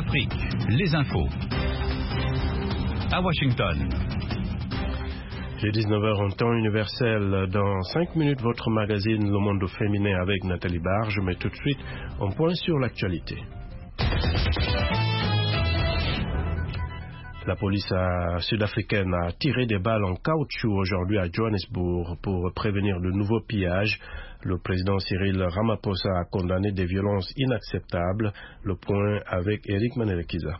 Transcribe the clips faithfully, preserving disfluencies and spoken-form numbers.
Afrique, les infos. À Washington. J'ai dix-neuf heures en temps universel. Dans cinq minutes, votre magazine Le Monde féminin avec Nathalie Barre. Je mets tout de suite un point sur l'actualité. La police sud-africaine a tiré des balles en caoutchouc aujourd'hui à Johannesburg pour prévenir de nouveaux pillages. Le président Cyril Ramaphosa a condamné des violences inacceptables. Le point avec Eric Manelekiza.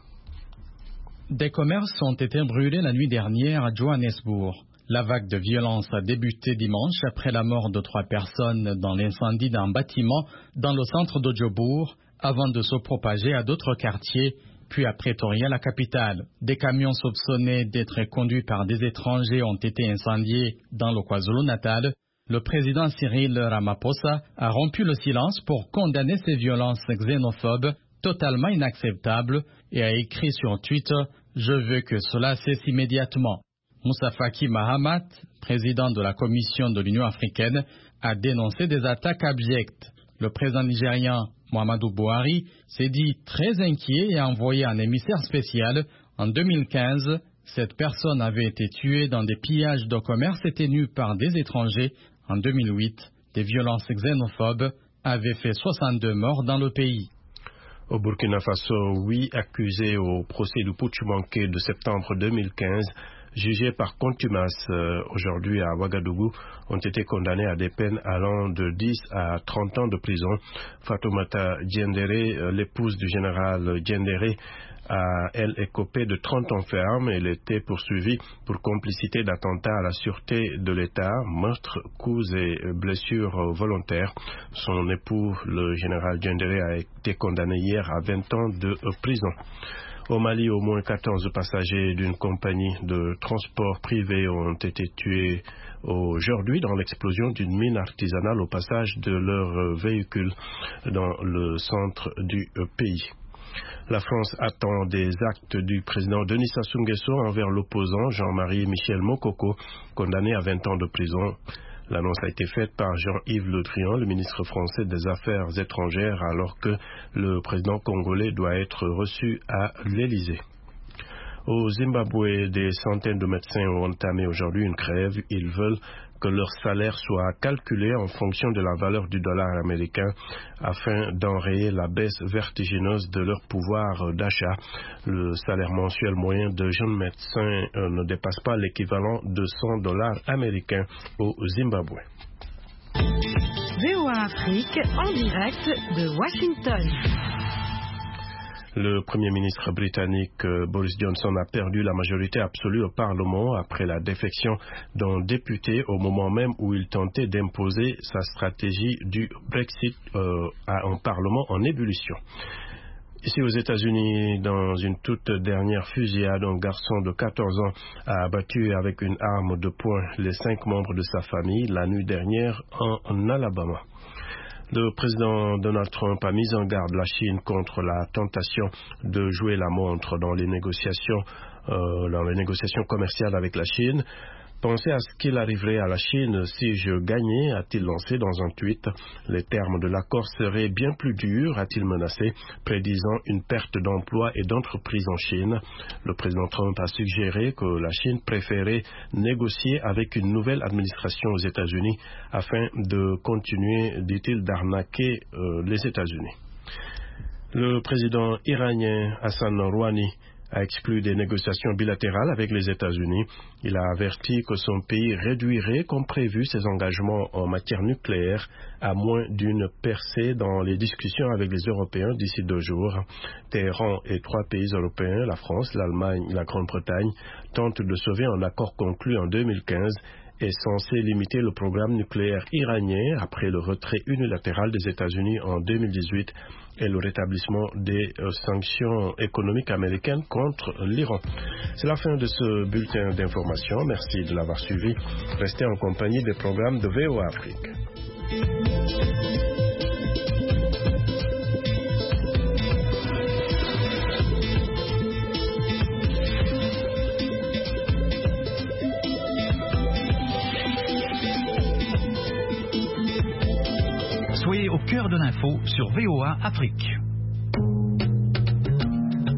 Des commerces ont été brûlés la nuit dernière à Johannesburg. La vague de violence a débuté dimanche après la mort de trois personnes dans l'incendie d'un bâtiment dans le centre de Joburg, avant de se propager à d'autres quartiers, puis à Pretoria, la capitale. Des camions soupçonnés d'être conduits par des étrangers ont été incendiés dans le KwaZulu-Natal. Le président Cyril Ramaphosa a rompu le silence pour condamner ces violences xénophobes totalement inacceptables et a écrit sur Twitter « Je veux que cela cesse immédiatement ». Moussa Faki Mahamat, président de la Commission de l'Union africaine, a dénoncé des attaques abjectes. Le président nigérian Muhammadu Buhari s'est dit très inquiet et a envoyé un émissaire spécial. En deux mille quinze, cette personne avait été tuée dans des pillages de commerce tenus par des étrangers. En deux mille huit, des violences xénophobes avaient fait soixante-deux morts dans le pays. Au Burkina Faso, huit accusés au procès du putsch manqué de septembre deux mille quinze, jugés par contumace euh, aujourd'hui à Ouagadougou, ont été condamnés à des peines allant de dix à trente ans de prison. Fatoumata Diendéré, euh, l'épouse du général Diendéré, a, elle, écopé de trente ans ferme. Elle était poursuivie pour complicité d'attentat à la sûreté de l'État, meurtre, coups et blessures volontaires. Son époux, le général Diendéré, a été condamné hier à vingt ans de prison. Au Mali, au moins quatorze passagers d'une compagnie de transport privé ont été tués aujourd'hui dans l'explosion d'une mine artisanale au passage de leur véhicule dans le centre du pays. La France attend des actes du président Denis Sassou Nguesso envers l'opposant Jean-Marie Michel Mokoko, condamné à vingt ans de prison. L'annonce a été faite par Jean-Yves Le Drian, le ministre français des Affaires étrangères, alors que le président congolais doit être reçu à l'Élysée. Au Zimbabwe, des centaines de médecins ont entamé aujourd'hui une grève. Ils veulent que leur salaire soit calculé en fonction de la valeur du dollar américain afin d'enrayer la baisse vertigineuse de leur pouvoir d'achat. Le salaire mensuel moyen de jeunes médecins ne dépasse pas l'équivalent de cent dollars américains au Zimbabwe. V O A Afrique en direct de Washington. Le Premier ministre britannique Boris Johnson a perdu la majorité absolue au Parlement après la défection d'un député au moment même où il tentait d'imposer sa stratégie du Brexit euh, à un Parlement en ébullition. Ici aux États-Unis, dans une toute dernière fusillade, un garçon de quatorze ans a abattu avec une arme de poing les cinq membres de sa famille la nuit dernière en Alabama. Le président Donald Trump a mis en garde la Chine contre la tentation de jouer la montre dans les négociations, euh, dans les négociations commerciales avec la Chine. Pensez à ce qu'il arriverait à la Chine si je gagnais, a-t-il lancé dans un tweet. Les termes de l'accord seraient bien plus durs, a-t-il menacé, prédisant une perte d'emplois et d'entreprises en Chine. Le président Trump a suggéré que la Chine préférait négocier avec une nouvelle administration aux États-Unis afin de continuer, dit-il, d'arnaquer euh, les États-Unis. Le président iranien Hassan Rouhani a exclu des négociations bilatérales avec les États-Unis. Il a averti que son pays réduirait comme prévu ses engagements en matière nucléaire à moins d'une percée dans les discussions avec les Européens d'ici deux jours. Téhéran et trois pays européens, la France, l'Allemagne et la Grande-Bretagne, tentent de sauver un accord conclu en deux mille quinze est censé limiter le programme nucléaire iranien après le retrait unilatéral des États-Unis en deux mille dix-huit et le rétablissement des euh, sanctions économiques américaines contre l'Iran. C'est la fin de ce bulletin d'information. Merci de l'avoir suivi. Restez en compagnie des programmes de V O A Afrique. Soyez au cœur de l'info sur V O A Afrique.